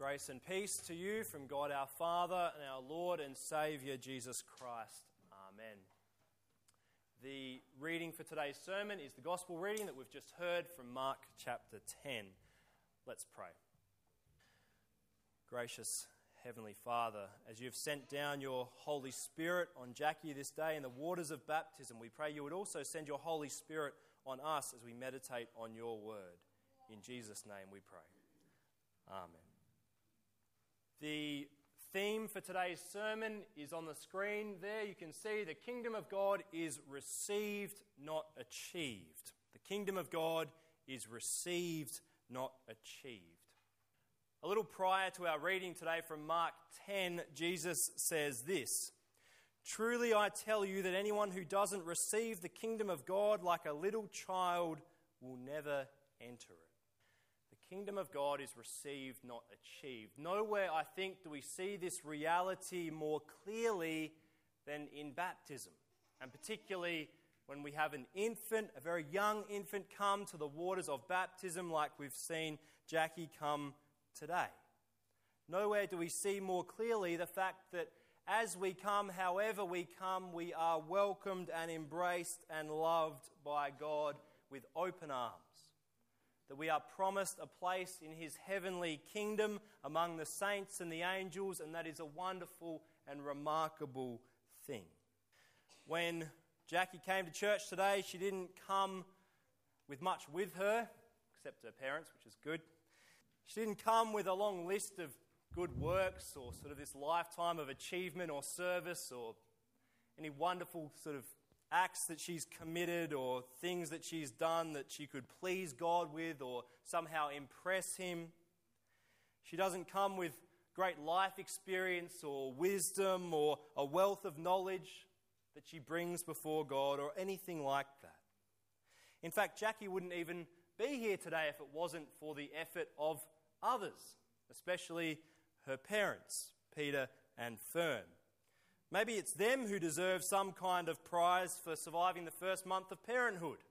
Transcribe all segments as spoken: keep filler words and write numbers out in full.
Grace and peace to you from God our Father and our Lord and Saviour Jesus Christ. Amen. The reading for today's sermon is the Gospel reading that we've just heard from Mark chapter ten. Let's pray. Gracious Heavenly Father, as you've sent down your Holy Spirit on Jackie this day in the waters of baptism, we pray you would also send your Holy Spirit on us as we meditate on your word. In Jesus' name we pray. Amen. The theme for today's sermon is on the screen there. You can see the kingdom of God is received, not achieved. The kingdom of God is received, not achieved. A little prior to our reading today from Mark ten, Jesus says this: "Truly I tell you that anyone who doesn't receive the kingdom of God like a little child will never enter it." The kingdom of God is received, not achieved. Nowhere, I think, do we see this reality more clearly than in baptism, and particularly when we have an infant, a very young infant, come to the waters of baptism like we've seen Jackie come today. Nowhere do we see more clearly the fact that as we come, however we come, we are welcomed and embraced and loved by God with open arms. That we are promised a place in his heavenly kingdom among the saints and the angels, and that is a wonderful and remarkable thing. When Jackie came to church today, she didn't come with much with her, except her parents, which is good. She didn't come with a long list of good works or sort of this lifetime of achievement or service or any wonderful sort of acts that she's committed or things that she's done that she could please God with or somehow impress him. She doesn't come with great life experience or wisdom or a wealth of knowledge that she brings before God or anything like that. In fact, Jackie wouldn't even be here today if it wasn't for the effort of others, especially her parents, Peter and Fern. Maybe it's them who deserve some kind of prize for surviving the first month of parenthood,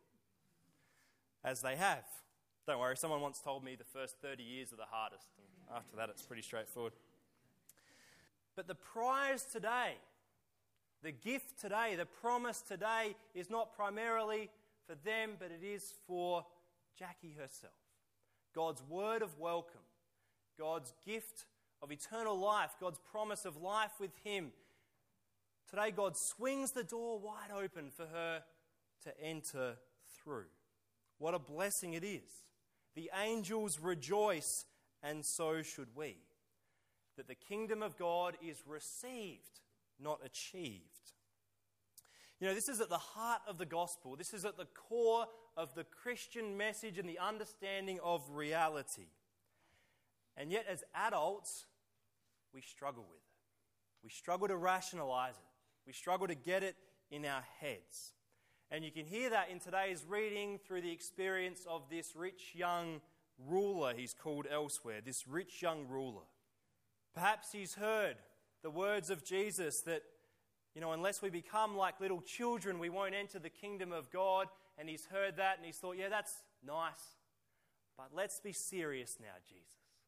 as they have. Don't worry, someone once told me the first thirty years are the hardest, and after that it's pretty straightforward. But the prize today, the gift today, the promise today is not primarily for them, but it is for Jackie herself. God's word of welcome, God's gift of eternal life, God's promise of life with him. Today, God swings the door wide open for her to enter through. What a blessing it is. The angels rejoice, and so should we, that the kingdom of God is received, not achieved. You know, this is at the heart of the gospel. This is at the core of the Christian message and the understanding of reality. And yet, as adults, we struggle with it. We struggle to rationalize it. We struggle to get it in our heads. And you can hear that in today's reading through the experience of this rich young ruler, he's called elsewhere, this rich young ruler. Perhaps he's heard the words of Jesus that, you know, unless we become like little children, we won't enter the kingdom of God. And he's heard that and he's thought, yeah, that's nice. But let's be serious now, Jesus.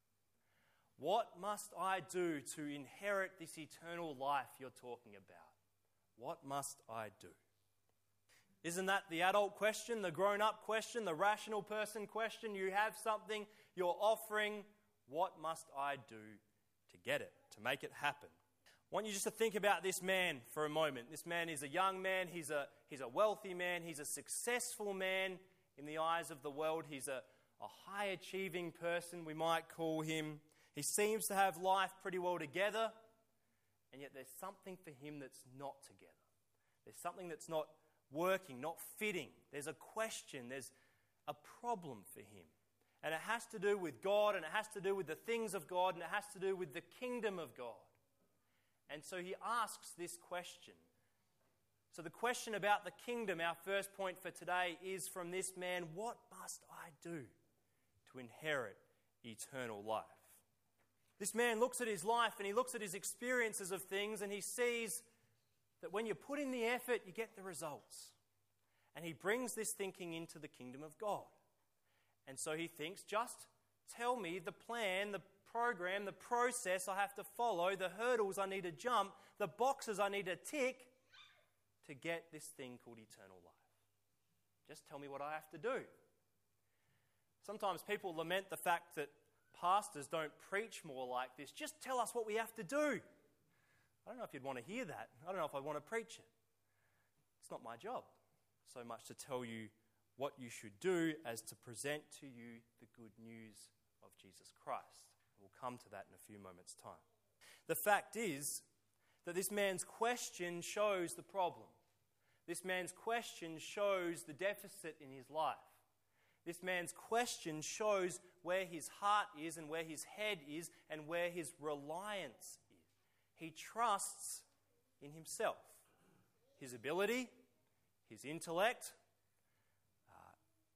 What must I do to inherit this eternal life you're talking about? What must I do? Isn't that the adult question, the grown-up question, the rational person question? You have something you're offering. What must I do to get it, to make it happen? I want you just to think about this man for a moment. This man is a young man. He's a, he's a wealthy man. He's a successful man in the eyes of the world. He's a, a high-achieving person, we might call him. He seems to have life pretty well together, and yet there's something for him that's not together. There's something that's not working, not fitting. There's a question, there's a problem for him. And it has to do with God, and it has to do with the things of God, and it has to do with the kingdom of God. And so he asks this question. So the question about the kingdom, our first point for today, is from this man: what must I do to inherit eternal life? This man looks at his life and he looks at his experiences of things, and he sees that when you put in the effort, you get the results. And he brings this thinking into the kingdom of God. And so he thinks, just tell me the plan, the program, the process I have to follow, the hurdles I need to jump, the boxes I need to tick to get this thing called eternal life. Just tell me what I have to do. Sometimes people lament the fact that pastors don't preach more like this. Just tell us what we have to do. I don't know if you'd want to hear that. I don't know if I want to preach it. It's not my job so much to tell you what you should do as to present to you the good news of Jesus Christ. We'll come to that in a few moments' time. The fact is that this man's question shows the problem. This man's question shows the deficit in his life. This man's question shows where his heart is and where his head is and where his reliance is. He trusts in himself, his ability, his intellect, uh,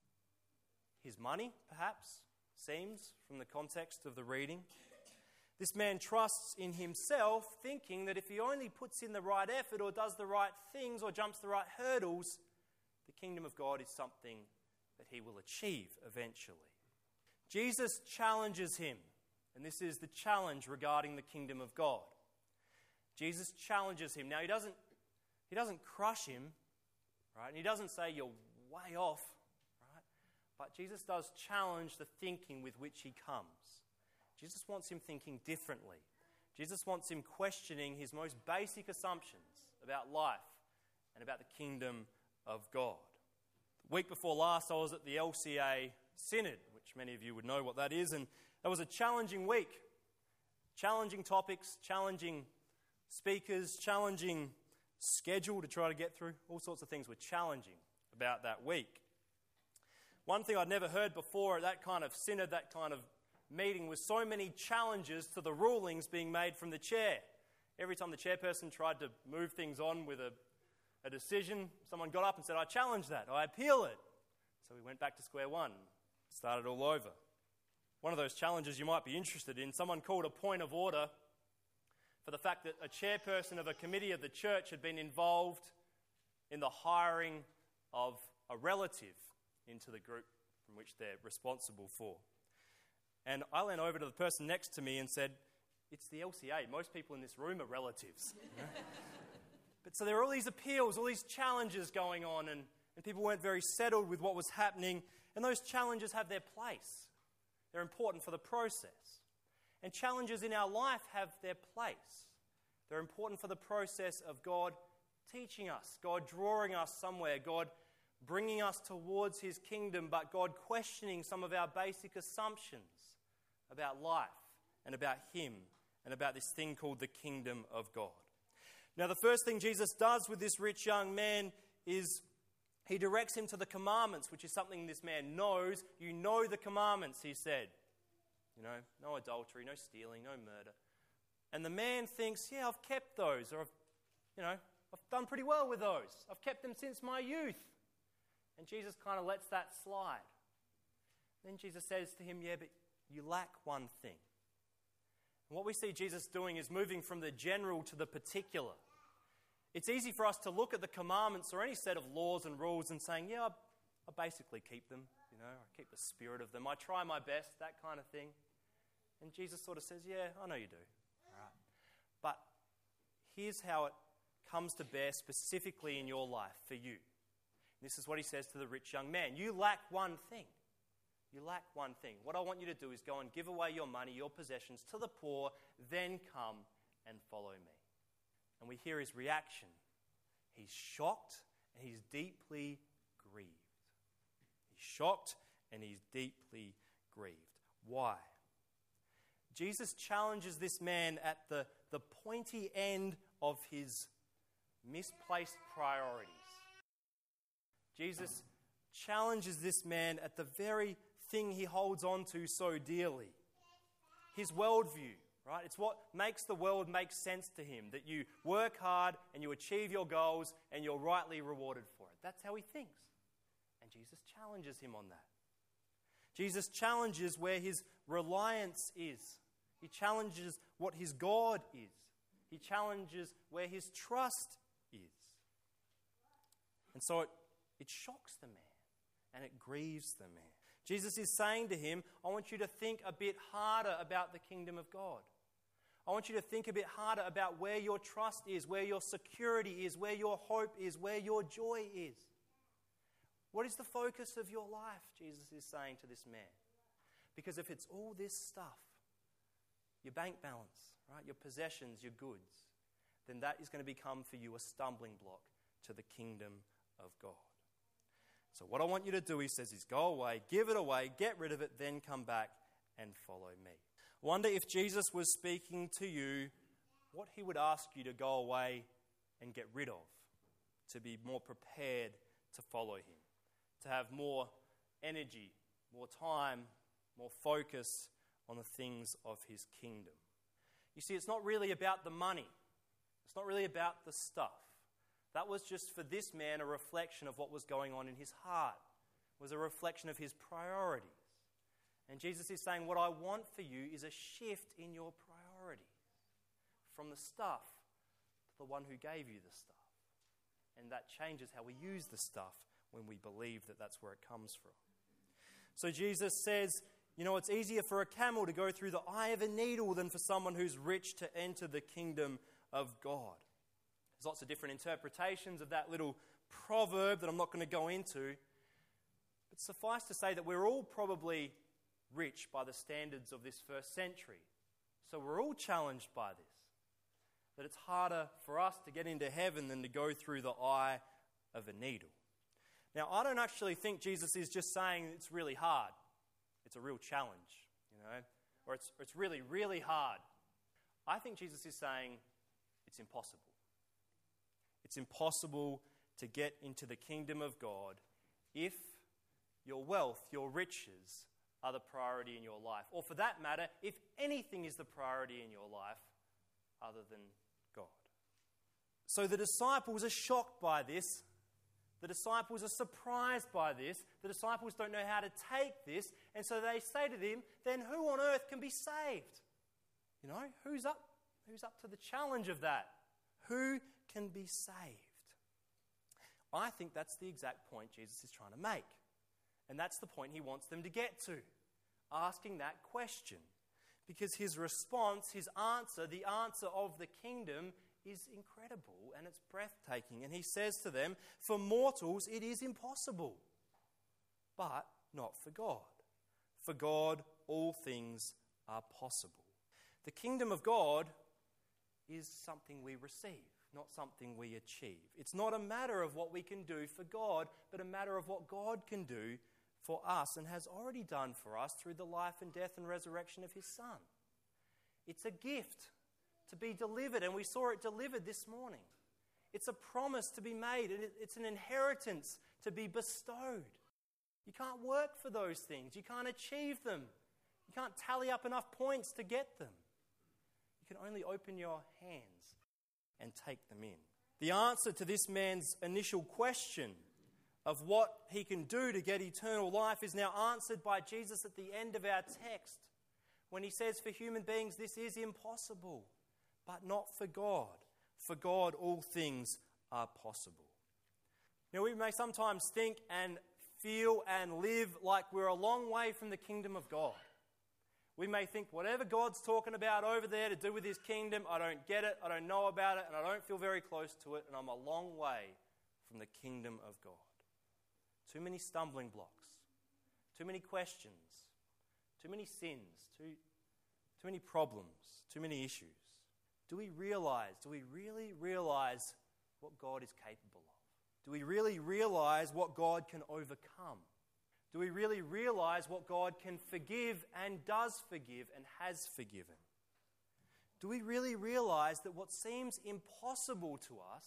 his money, perhaps, seems from the context of the reading. This man trusts in himself, thinking that if he only puts in the right effort or does the right things or jumps the right hurdles, the kingdom of God is something that he will achieve eventually. Jesus challenges him, and this is the challenge regarding the kingdom of God. Jesus challenges him. Now, he doesn't, he doesn't crush him, right? And he doesn't say, you're way off, right? But Jesus does challenge the thinking with which he comes. Jesus wants him thinking differently. Jesus wants him questioning his most basic assumptions about life and about the kingdom of God. The week before last, I was at the L C A Synod, which many of you would know what that is, and that was a challenging week. Challenging topics, challenging speakers, challenging schedule to try to get through. All sorts of things were challenging about that week. One thing I'd never heard before at that kind of synod, that kind of meeting, was so many challenges to the rulings being made from the chair. Every time the chairperson tried to move things on with a, a decision, someone got up and said, I challenge that, I appeal it. So we went back to square one, started all over. One of those challenges you might be interested in, someone called a point of order for the fact that a chairperson of a committee of the church had been involved in the hiring of a relative into the group from which they're responsible for. And I leaned over to the person next to me and said, it's the L C A. Most people in this room are relatives. You know? But so there were all these appeals, all these challenges going on, and, and people weren't very settled with what was happening. And those challenges have their place. They're important for the process. And challenges in our life have their place. They're important for the process of God teaching us, God drawing us somewhere, God bringing us towards his kingdom, but God questioning some of our basic assumptions about life and about him and about this thing called the kingdom of God. Now, the first thing Jesus does with this rich young man is he directs him to the commandments, which is something this man knows. You know the commandments, he said. You know, no adultery, no stealing, no murder. And the man thinks, yeah, I've kept those, or I've, you know, I've done pretty well with those. I've kept them since my youth. And Jesus kind of lets that slide. Then Jesus says to him, yeah, but you lack one thing. And what we see Jesus doing is moving from the general to the particular. It's easy for us to look at the commandments or any set of laws and rules and saying, yeah, I, I basically keep them. You know, I keep the spirit of them. I try my best, that kind of thing. And Jesus sort of says, yeah, I know you do. All right. But here's how it comes to bear specifically in your life for you. This is what he says to the rich young man. You lack one thing. You lack one thing. What I want you to do is go and give away your money, your possessions to the poor, then come and follow me. And we hear his reaction. He's shocked and he's deeply grieved. He's shocked and he's deeply grieved. Why? Jesus challenges this man at the, the pointy end of his misplaced priorities. Jesus challenges this man at the very thing he holds on to so dearly. His worldview, right? It's what makes the world make sense to him, that you work hard and you achieve your goals and you're rightly rewarded for it. That's how he thinks. And Jesus challenges him on that. Jesus challenges where his reliance is. He challenges what his God is. He challenges where his trust is. And so it It shocks the man and it grieves the man. Jesus is saying to him, I want you to think a bit harder about the kingdom of God. I want you to think a bit harder about where your trust is, where your security is, where your hope is, where your joy is. What is the focus of your life, Jesus is saying to this man? Because if it's all this stuff, your bank balance, right, your possessions, your goods, then that is going to become for you a stumbling block to the kingdom of God. So what I want you to do, he says, is go away, give it away, get rid of it, then come back and follow me. I wonder if Jesus was speaking to you, what he would ask you to go away and get rid of, to be more prepared to follow him, to have more energy, more time, more focus on the things of his kingdom. You see, it's not really about the money. It's not really about the stuff. That was just for this man a reflection of what was going on in his heart. It was a reflection of his priorities. And Jesus is saying, what I want for you is a shift in your priorities from the stuff to the one who gave you the stuff. And that changes how we use the stuff when we believe that that's where it comes from. So Jesus says, you know, it's easier for a camel to go through the eye of a needle than for someone who's rich to enter the kingdom of God. There's lots of different interpretations of that little proverb that I'm not going to go into. But suffice to say that we're all probably rich by the standards of this first century. So we're all challenged by this. That it's harder for us to get into heaven than to go through the eye of a needle. Now, I don't actually think Jesus is just saying it's really hard. It's a real challenge, you know, or it's, it's really, really hard. I think Jesus is saying it's impossible. It's impossible to get into the kingdom of God if your wealth, your riches are the priority in your life. Or for that matter, if anything is the priority in your life other than God. So the disciples are shocked by this. The disciples are surprised by this. The disciples don't know how to take this. And so they say to them, then who on earth can be saved? You know, who's up, who's up to the challenge of that? Who can be saved? I think that's the exact point Jesus is trying to make. And that's the point he wants them to get to, asking that question. Because his response, his answer, the answer of the kingdom is incredible and it's breathtaking. And he says to them, for mortals it is impossible, but not for God. For God all things are possible. The kingdom of God is something we receive, not something we achieve. It's not a matter of what we can do for God, but a matter of what God can do for us and has already done for us through the life and death and resurrection of his Son. It's a gift to be delivered, and we saw it delivered this morning. It's a promise to be made, and it's an inheritance to be bestowed. You can't work for those things. You can't achieve them. You can't tally up enough points to get them. You can only open your hands and take them in. The answer to this man's initial question of what he can do to get eternal life is now answered by Jesus at the end of our text when he says, for human beings this is impossible, but not for God. For God all things are possible. Now we may sometimes think and feel and live like we're a long way from the kingdom of God. We may think whatever God's talking about over there to do with his kingdom, I don't get it, I don't know about it, and I don't feel very close to it, and I'm a long way from the kingdom of God. Too many stumbling blocks, too many questions, too many sins, too, too many problems, too many issues. Do we realize, do we really realize what God is capable of? Do we really realize what God can overcome? Do we really realize what God can forgive and does forgive and has forgiven? Do we really realize that what seems impossible to us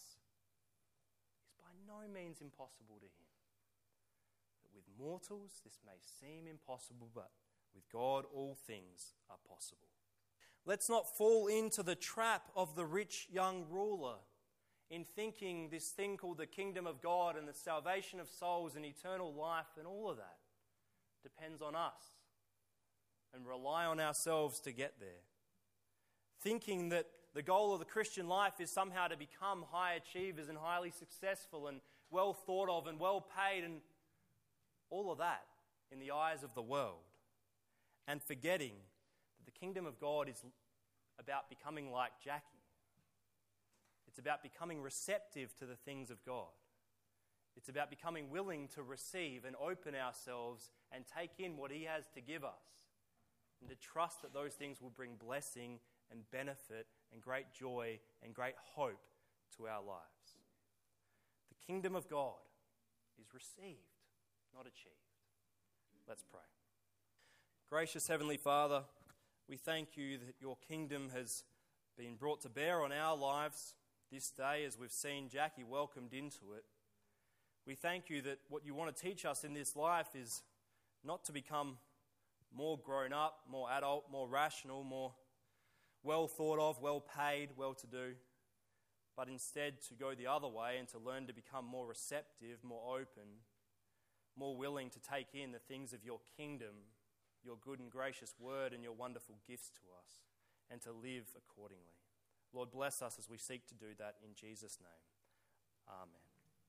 is by no means impossible to him? That with mortals this may seem impossible, but with God all things are possible. Let's not fall into the trap of the rich young ruler in thinking this thing called the kingdom of God and the salvation of souls and eternal life and all of that depends on us and rely on ourselves to get there. Thinking that the goal of the Christian life is somehow to become high achievers and highly successful and well thought of and well paid and all of that. in the eyes of the world, and forgetting that the kingdom of God is about becoming like Jackie. It's about becoming receptive to the things of God. It's about becoming willing to receive and open ourselves and take in what He has to give us, and to trust that those things will bring blessing and benefit and great joy and great hope to our lives. The kingdom of God is received, not achieved. Let's pray. Gracious Heavenly Father, we thank You that Your kingdom has been brought to bear on our lives this day as we've seen Jackie welcomed into it. We thank You that what You want to teach us in this life is not to become more grown up, more adult, more rational, more well thought of, well paid, well to do, but instead to go the other way and to learn to become more receptive, more open, more willing to take in the things of Your kingdom, Your good and gracious word and Your wonderful gifts to us, and to live accordingly. Lord, bless us as we seek to do that in Jesus' name. Amen.